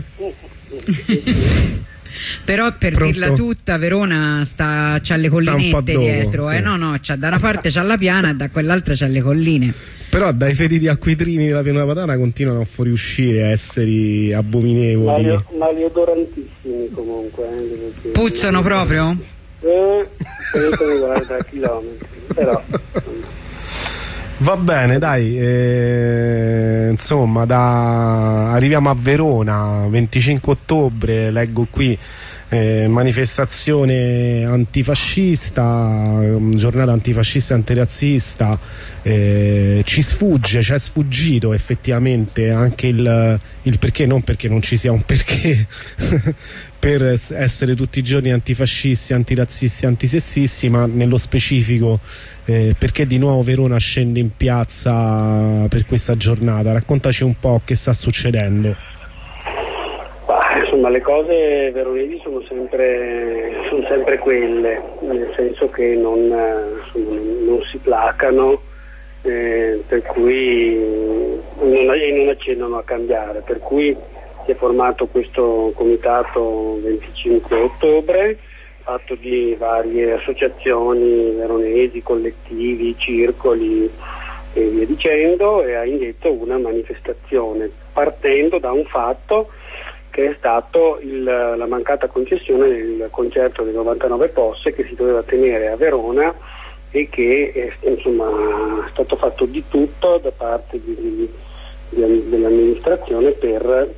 Però per Pronto? dirla tutta, Verona c'ha le collinette dopo, dietro, sì. no, c'ha da una parte c'ha la piana e da quell'altra c'ha le colline. Però dai feriti acquitrini della pianura padana continuano a fuoriuscire a esseri abominevoli. Maleodorantissimi comunque. Puzzano proprio? Mi guarda a chilometri, però. Va bene, dai, insomma, arriviamo a Verona, 25 ottobre, leggo qui, manifestazione antifascista, giornata antifascista e antirazzista, ci sfugge, ci è sfuggito effettivamente anche il perché, non perché non ci sia un perché per essere tutti i giorni antifascisti, antirazzisti, antisessisti, ma nello specifico perché di nuovo Verona scende in piazza per questa giornata. Raccontaci un po' che sta succedendo. Insomma, le cose veronesi sono sempre quelle, nel senso che non si placano, per cui non accennano a cambiare, per cui si è formato questo comitato 25 ottobre, fatto di varie associazioni veronesi, collettivi, circoli e via dicendo, e ha indetto una manifestazione partendo da un fatto che è stato la mancata concessione del concerto dei 99 Posse che si doveva tenere a Verona e che è stato fatto di tutto da parte dell'amministrazione per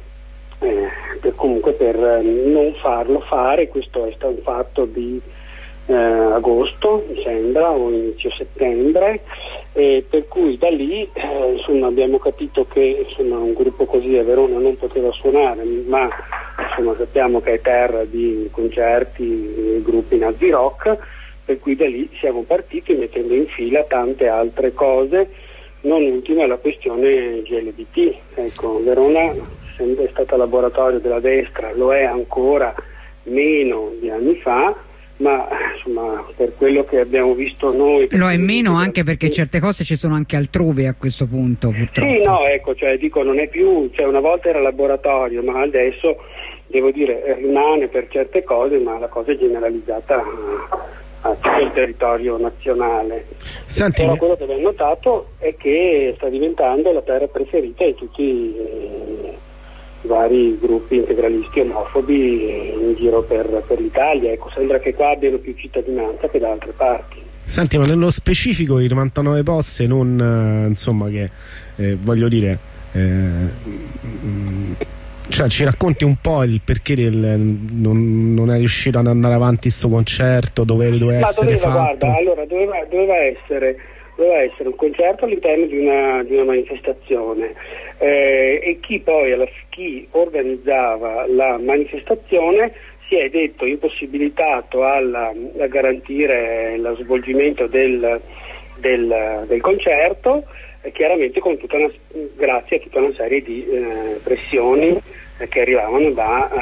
non farlo fare. Questo è stato un fatto di agosto, mi sembra, o inizio settembre, per cui da lì abbiamo capito che un gruppo così a Verona non poteva suonare, ma sappiamo che è terra di concerti e gruppi nazi rock, per cui da lì siamo partiti mettendo in fila tante altre cose, non ultima la questione GLBT. Ecco, Verona è stata laboratorio della destra, lo è ancora meno di anni fa, ma insomma per quello che abbiamo visto noi lo è meno, anche perché certe cose ci sono anche altrove a questo punto, purtroppo. Sì, no, ecco, cioè dico, non è più, cioè una volta era laboratorio, ma adesso devo dire rimane per certe cose, ma la cosa è generalizzata a tutto il territorio nazionale. Senti, però quello che abbiamo notato è che sta diventando la terra preferita di tutti i vari gruppi integralisti omofobi in giro per l'Italia. Ecco, sembra che qua abbiano più cittadinanza che da altre parti. Senti, ma nello specifico i 99 posse non insomma che voglio dire cioè ci racconti un po' il perché non è riuscito ad andare avanti sto concerto, doveva essere fatto? Guarda, allora doveva essere un concerto all'interno di una manifestazione e chi organizzava la manifestazione si è detto impossibilitato a garantire lo svolgimento del concerto, chiaramente grazie a tutta una serie di pressioni che arrivavano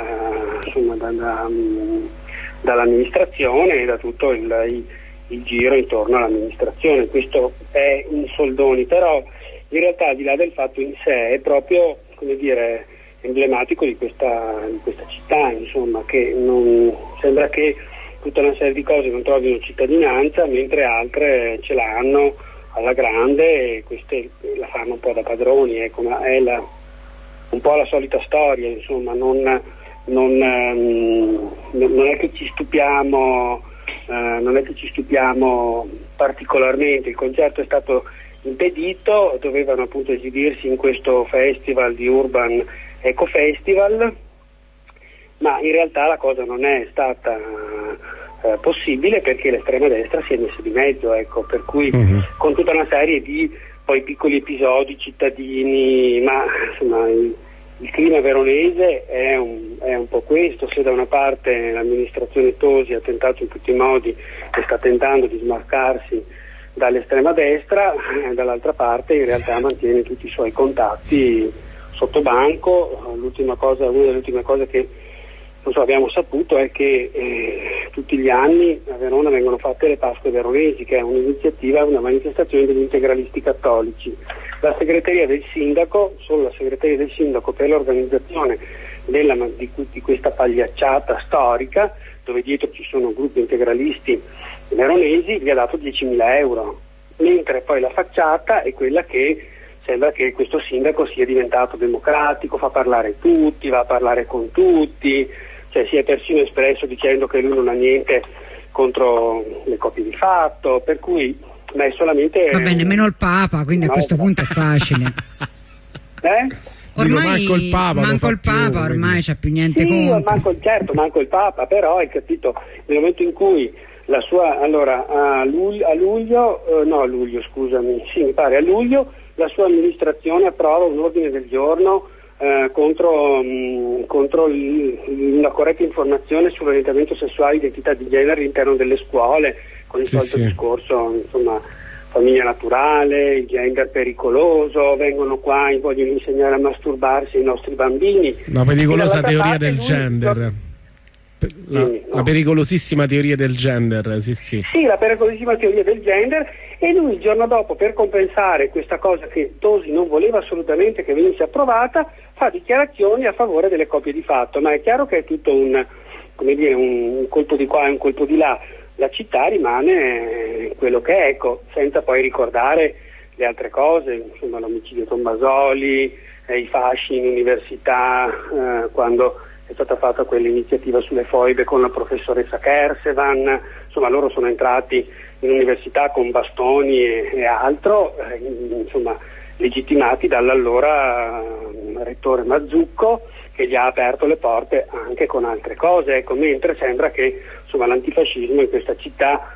dall'amministrazione e da tutto il giro intorno all'amministrazione. Questo è in soldoni, però in realtà, al di là del fatto in sé, è proprio, come dire, emblematico di questa città, insomma, che non sembra che tutta una serie di cose non trovino cittadinanza, mentre altre ce l'hanno alla grande e queste la fanno un po' da padroni, ecco, ma è un po' la solita storia, insomma, non è che ci stupiamo, particolarmente. Il concerto è stato impedito, dovevano appunto esibirsi in questo festival di Urban Eco Festival, ma in realtà la cosa non è stata possibile perché l'estrema destra si è messa di mezzo, ecco, per cui con tutta una serie di poi piccoli episodi cittadini, ma insomma il clima veronese è un po' questo. Se da una parte l'amministrazione Tosi ha tentato in tutti i modi e sta tentando di smarcarsi dall'estrema destra, dall'altra parte in realtà mantiene tutti i suoi contatti sotto banco. Una delle ultime cose che abbiamo saputo è che tutti gli anni a Verona vengono fatte le Pasque veronesi, che è un'iniziativa, una manifestazione degli integralisti cattolici. La segreteria del sindaco, solo la segreteria del sindaco per l'organizzazione di questa pagliacciata storica, dove dietro ci sono gruppi integralisti veronesi, gli ha dato 10.000 euro, mentre poi la facciata è quella che sembra che questo sindaco sia diventato democratico, fa parlare tutti, va a parlare con tutti, cioè si è persino espresso dicendo che lui non ha niente contro le coppie di fatto, per cui ma è solamente... Va bene, nemmeno il Papa, quindi a questo punto è facile. Ormai manco il Papa ormai c'ha più niente contro. Manco il Papa, però hai capito, nel momento in cui la sua, allora a luglio la sua amministrazione approva un ordine del giorno contro la corretta informazione sull'orientamento sessuale e identità di genere all'interno delle scuole, con il solito discorso, insomma, famiglia naturale, il gender pericoloso, vengono qua e vogliono insegnare a masturbarsi ai nostri bambini. La pericolosa teoria del gender. La pericolosissima teoria del gender, sì, la pericolosissima teoria del gender. E lui il giorno dopo, per compensare questa cosa che Tosi non voleva assolutamente che venisse approvata, fa dichiarazioni a favore delle coppie di fatto, ma è chiaro che è tutto un colpo di qua e un colpo di là. La città rimane quello che è, ecco, senza poi ricordare le altre cose, insomma l'omicidio Tombasoli, i fasci in università, quando è stata fatta quell'iniziativa sulle foibe con la professoressa Kersevan, insomma loro sono entrati in università con bastoni e altro, insomma legittimati dall'allora rettore Mazzucco, che gli ha aperto le porte anche con altre cose, ecco, mentre sembra che insomma l'antifascismo in questa città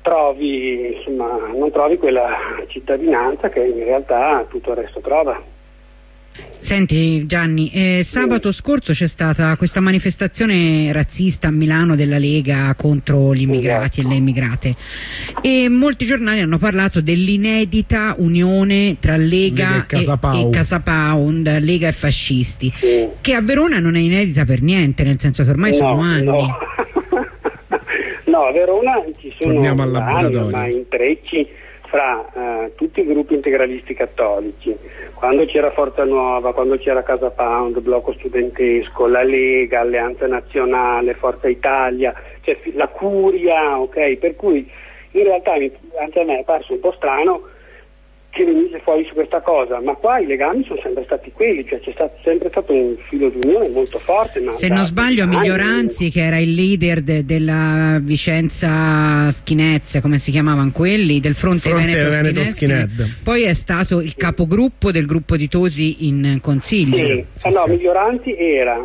non trovi quella cittadinanza che in realtà tutto il resto trova. Senti Gianni, sabato scorso c'è stata questa manifestazione razzista a Milano della Lega contro gli immigrati e le immigrate, e molti giornali hanno parlato dell'inedita unione tra Lega e Casapound, Lega e fascisti, che a Verona non è inedita per niente, nel senso che ormai sono anni. No, a Verona ci sono Torniamo al laboratorio. ma intrecci fra tutti i gruppi integralisti cattolici. Quando c'era Forza Nuova, quando c'era Casa Pound, Blocco Studentesco, la Lega, Alleanza Nazionale, Forza Italia, cioè la Curia, ok? Per cui in realtà anche a me è parso un po' strano che venisse fuori su questa cosa, ma qua i legami sono sempre stati quelli, cioè c'è sempre stato un filo di unione molto forte. Ma se non sbaglio Miglioranzi, che era il leader della Vicenza Skinheads, come si chiamavano quelli, del Fronte Veneto Skinhead, poi è stato il capogruppo del gruppo di Tosi in consiglio. Sì. Miglioranzi era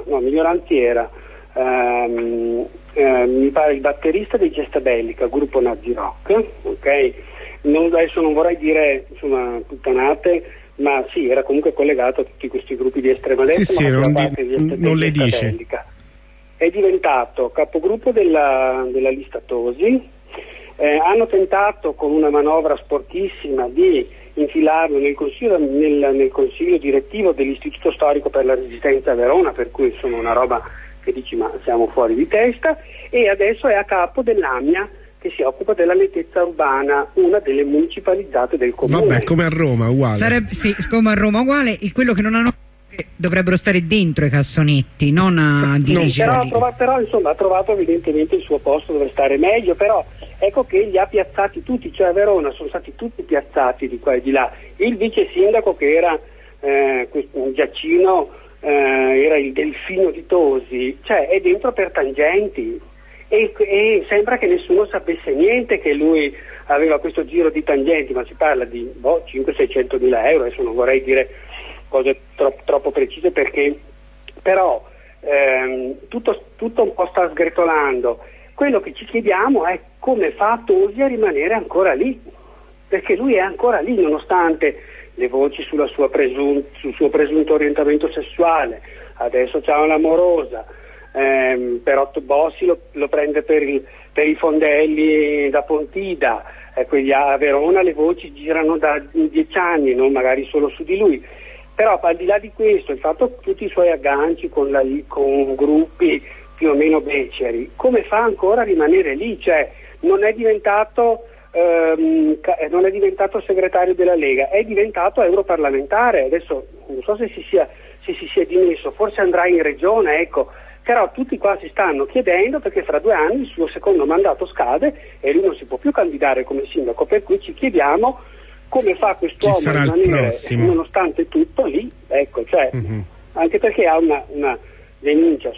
mi pare il batterista dei Gesta Bellica, gruppo Nazi Rock, ok? Adesso non vorrei dire insomma puttanate, ma sì, era comunque collegato a tutti questi gruppi di estrema destra, non le dice. Bellica. È diventato capogruppo della lista Tosi, hanno tentato con una manovra sporchissima di infilarlo nel consiglio direttivo dell'Istituto Storico per la Resistenza a Verona, per cui insomma una roba che dici ma siamo fuori di testa, e adesso è a capo dell'AMIA, che si occupa della nettezza urbana, una delle municipalizzate del comune. Vabbè, come a Roma, uguale. Sì, come a Roma, uguale. Quello che non hanno, dovrebbero stare dentro i cassonetti, non a dirigere. Però insomma ha trovato evidentemente il suo posto dove stare meglio, però ecco che li ha piazzati tutti, cioè a Verona sono stati tutti piazzati di qua e di là. Il vice sindaco, che era un Giacino, era il Delfino di Tosi, cioè è dentro per tangenti. E sembra che nessuno sapesse niente che lui aveva questo giro di tangenti, ma si parla di 500-600 mila euro, adesso non vorrei dire cose troppo precise, perché però tutto un po' sta sgretolando. Quello che ci chiediamo è come fa Tosi a rimanere ancora lì, perché lui è ancora lì nonostante le voci sul suo presunto orientamento sessuale, adesso c'ha un'amorosa, però Bossi lo prende per i fondelli da Pontida, quindi a Verona le voci girano da 10 anni, non magari solo su di lui, però al di là di questo, il fatto che tutti i suoi agganci con gruppi più o meno beceri, come fa ancora a rimanere lì? Cioè non è diventato segretario della Lega, è diventato europarlamentare, adesso non so se si sia dimesso, forse andrà in regione, ecco. Però tutti qua si stanno chiedendo, perché fra 2 anni il suo secondo mandato scade e lui non si può piu candidare come sindaco, per cui ci chiediamo come fa quest'uomo a rimanere nonostante tutto lì, ecco, cioè anche perché ha una denuncia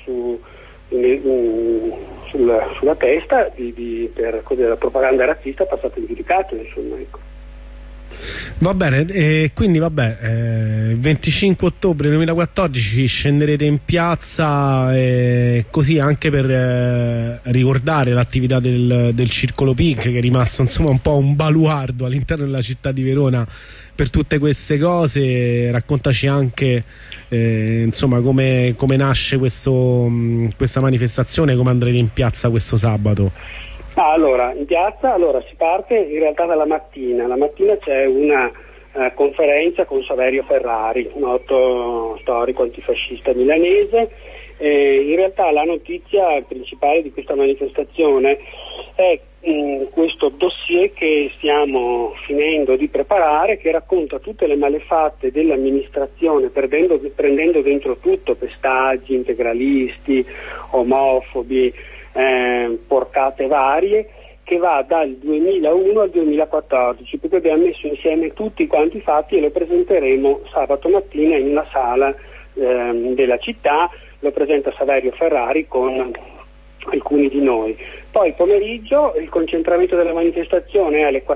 sulla testa per la propaganda razzista passata in giudicato, insomma, ecco. Va bene, quindi il 25 ottobre 2014 scenderete in piazza, così anche per ricordare l'attività del Circolo Pink, che è rimasto insomma un po' un baluardo all'interno della città di Verona per tutte queste cose. Raccontaci anche insomma come nasce questa manifestazione, come andrete in piazza questo sabato. Allora, in piazza si parte in realtà dalla mattina. La mattina c'è una conferenza con Saverio Ferrari, noto storico antifascista milanese. In realtà la notizia principale di questa manifestazione è questo dossier che stiamo finendo di preparare, che racconta tutte le malefatte dell'amministrazione, prendendo dentro tutto pestaggi, integralisti, omofobi, porcate varie, che va dal 2001 al 2014, perché abbiamo messo insieme tutti quanti i fatti e lo presenteremo sabato mattina in una sala della città. Lo presenta Saverio Ferrari con alcuni di noi. Poi pomeriggio il concentramento della manifestazione è alle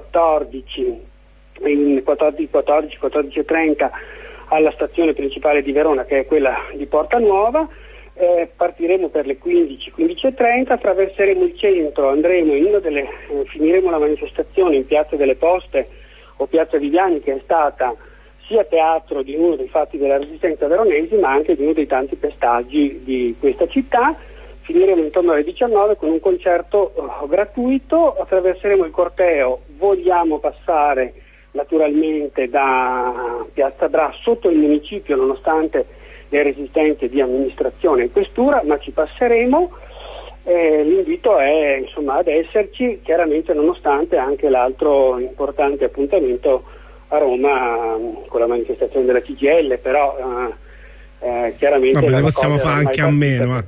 14:30 alla stazione principale di Verona, che è quella di Porta Nuova. Partiremo per le 15:30, attraverseremo il centro, finiremo la manifestazione in Piazza delle Poste o Piazza Viviani, che è stata sia teatro di uno dei fatti della resistenza veronesi, ma anche di uno dei tanti pestaggi di questa città. Finiremo intorno alle 19 con un concerto gratuito, attraverseremo il corteo, vogliamo passare naturalmente da Piazza Bra sotto il municipio, nonostante le resistenze di amministrazione e questura, ma ci passeremo. L'invito è insomma ad esserci, chiaramente, nonostante anche l'altro importante appuntamento a Roma con la manifestazione della CGIL, però chiaramente vabbè, ne possiamo fare anche a meno.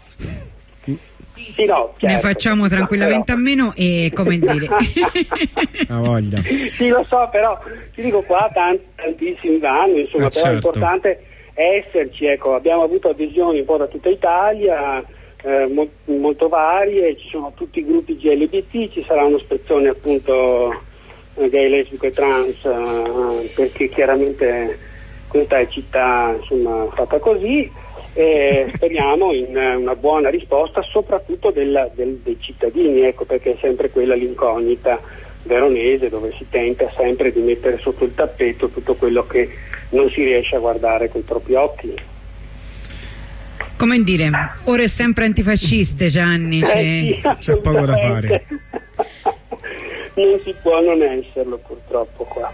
Sì, no, certo. Ne facciamo tranquillamente a meno e come dire la voglia. Sì, lo so, però ti dico qua tantissimi vanno, insomma, però certo. L'importante è esserci, ecco. Abbiamo avuto adesioni un po' da tutta Italia, molto varie, ci sono tutti i gruppi GLBT, ci sarà un'ispezione appunto gay, lesbico e trans, perché chiaramente questa è città insomma fatta così, e speriamo in una buona risposta soprattutto dei cittadini, ecco, perché è sempre quella l'incognita veronese, dove si tenta sempre di mettere sotto il tappeto tutto quello che non si riesce a guardare con i propri occhi. Come dire, ora è sempre antifasciste, Gianni, Sì, c'è poco da fare. Non si può non esserlo, purtroppo, qua.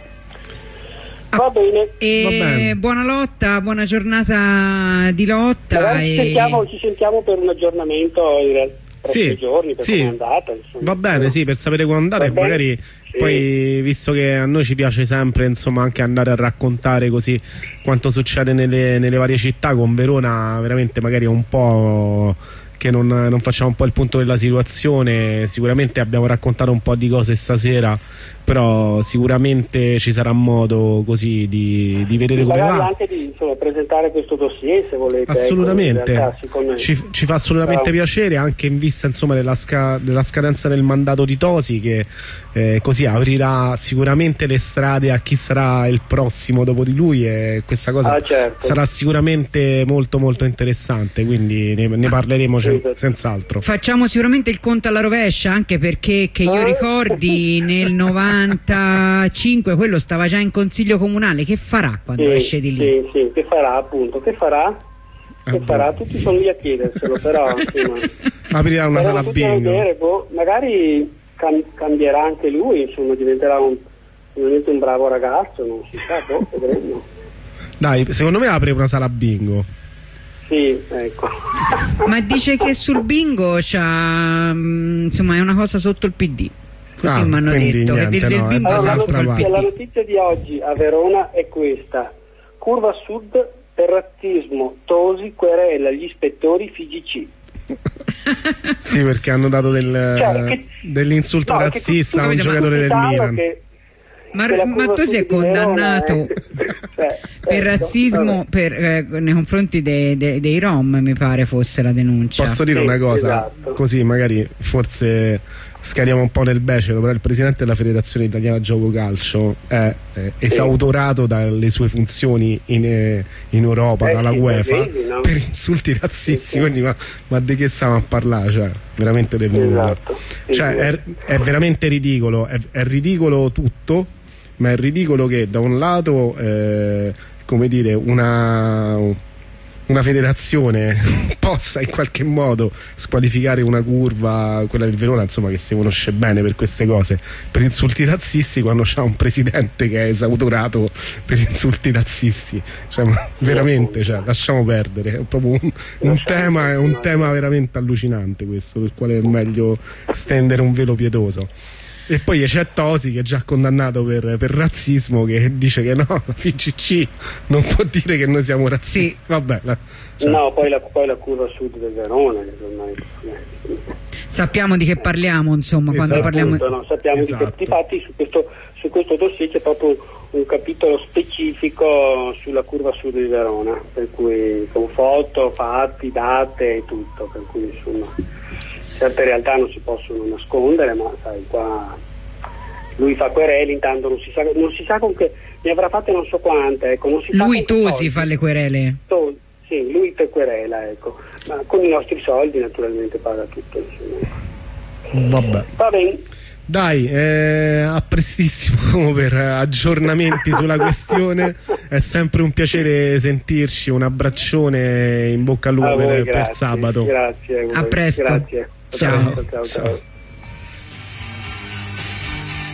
Va bene. E Va bene. buona lotta, buona giornata di lotta. Però ci sentiamo per un aggiornamento tra 3 giorni, per come è andata. Insomma. Va bene, sì, per sapere come andare, magari poi, visto che a noi ci piace sempre insomma anche andare a raccontare così quanto succede nelle varie città, con Verona veramente magari è un po' che non facciamo un po' il punto della situazione. Sicuramente abbiamo raccontato un po' di cose stasera, però sicuramente ci sarà modo così di vedere come va. Anche di presentare questo dossier, se volete. Assolutamente, ecco, ci fa assolutamente piacere, anche in vista insomma della scadenza del mandato di Tosi, che così aprirà sicuramente le strade a chi sarà il prossimo dopo di lui, e questa cosa sarà sicuramente molto molto interessante, quindi ne parleremo senz'altro. Facciamo sicuramente il conto alla rovescia, anche perché che io ricordi nel 95 quello stava già in consiglio comunale. Che farà quando esce di lì? Sì, che farà appunto? Che farà? Tutti sono lì a chiederselo, però insomma, aprirà una sala bingo. Magari cambierà anche lui, insomma, diventerà un bravo ragazzo, non si sa, vedremo. Dai, secondo me apre una sala bingo. Sì, ecco. Ma dice che sul bingo insomma è una cosa sotto il PD. Così mi hanno detto niente, che del bingo la PD. notizia di oggi a Verona è questa: curva sud, terrazzismo, Tosi querela gli ispettori FIGC. Sì, perché hanno dato dell'insulto razzista a un giocatore del Milan. Ma Tosi è condannato per razzismo nei confronti dei Rom, mi pare fosse la denuncia. Posso dire una cosa, così magari forse scariamo un po' nel becero, però il presidente della Federazione Italiana Gioco Calcio è esautorato dalle sue funzioni in Europa, dalla UEFA, per insulti razzisti. Quindi ma di che stiamo a parlare? Cioè, veramente del nulla. Cioè, è veramente ridicolo, è ridicolo tutto, ma è ridicolo che da un lato come dire una federazione possa in qualche modo squalificare una curva, quella del Verona, insomma, che si conosce bene per queste cose, per insulti razzisti, quando c'ha un presidente che è esautorato per insulti razzisti. Cioè, veramente, lasciamo perdere. È proprio un tema veramente allucinante questo, del quale è meglio stendere un velo pietoso. E poi c'è Tosi, che è già condannato per razzismo, che dice che no, la FIGC non può dire che noi siamo razzisti. Sì. Vabbè, no, poi la curva sud del Verona, sappiamo di che parliamo, insomma, quando parliamo. Sappiamo difatti su questo dossier c'è proprio un capitolo specifico sulla curva sud di Verona, per cui con foto, fatti, date e tutto, per cui insomma certe realtà non si possono nascondere, ma sai, qua lui fa querele, intanto non si sa con che ne avrà fatte non so quante, ecco, non si lui Tosi fa le querele. Sì, lui per querela, ecco, ma con i nostri soldi naturalmente paga tutto, insomma. Vabbè. Va bene. Dai, a prestissimo per aggiornamenti sulla questione. È sempre un piacere sentirci, un abbraccione, in bocca al lupo per sabato. Grazie a presto. Grazie. Ciao. Ciao.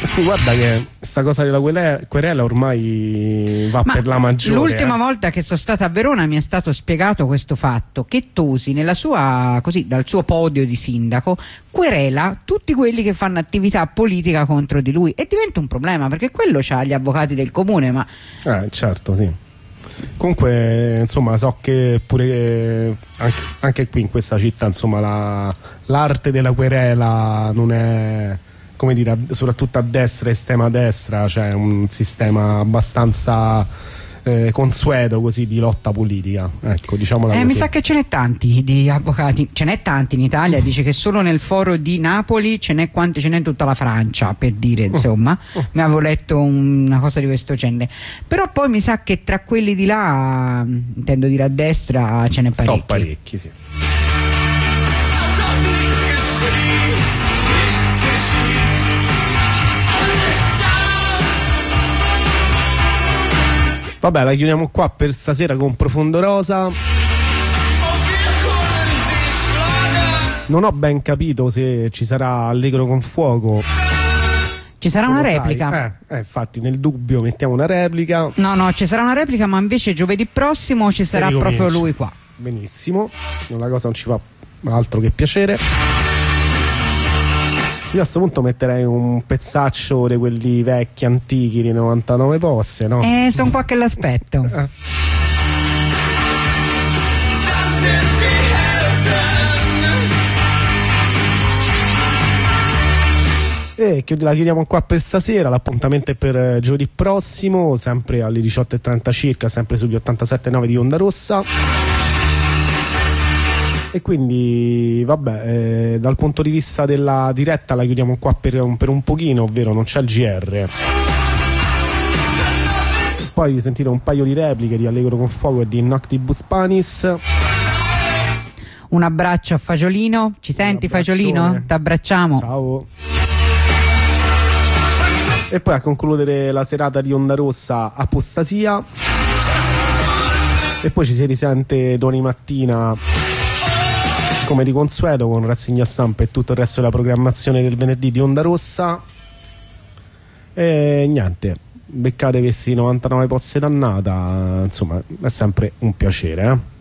Sì, guarda che sta cosa della querela ormai va per la maggiore. L'ultima volta che sono stata a Verona mi è stato spiegato questo fatto, che Tosi nella sua, così, dal suo podio di sindaco querela tutti quelli che fanno attività politica contro di lui, e diventa un problema perché quello c'ha gli avvocati del comune, ma certo, sì. Comunque insomma so che pure anche qui in questa città insomma l'arte della querela non è, come dire, soprattutto a destra, estrema destra, c'è un sistema abbastanza consueto così di lotta politica, ecco, diciamola così. Mi sa che ce n'è tanti di avvocati, ce n'è tanti in Italia, dice che solo nel foro di Napoli ce n'è quanti ce n'è in tutta la Francia, per dire, insomma. Mi avevo letto una cosa di questo genere, però poi mi sa che tra quelli di là, intendo dire a destra, ce n'è parecchi. So parecchi, sì. Vabbè, la chiudiamo qua per stasera con Profondo Rosa. Non ho ben capito se ci sarà Allegro con fuoco. Ci sarà una replica? Infatti nel dubbio mettiamo una replica. No, ci sarà una replica, ma invece giovedì prossimo ci sarà proprio lui qua. Benissimo, la cosa non ci fa altro che piacere. Io a questo punto metterei un pezzaccio di quelli vecchi, antichi, di 99 posse, no? Sono qua che l'aspetto. E la chiudiamo qua per stasera. L'appuntamento è per giovedì prossimo, sempre alle 18:30 circa, sempre sugli 87.9 di Onda Rossa. E quindi vabbè, dal punto di vista della diretta la chiudiamo qua per un pochino, ovvero non c'è il GR. Poi vi sentite un paio di repliche di Allegro con fuoco e di Noctibus Panis. Un abbraccio a Fagiolino, ci senti Fagiolino? T'abbracciamo. Ciao. E poi a concludere la serata di Onda Rossa, Apostasia. E poi ci si risente domani mattina come di consueto con rassegna stampa e tutto il resto della programmazione del venerdì di Onda Rossa. E niente, beccate questi 99 posse dannata, insomma è sempre un piacere,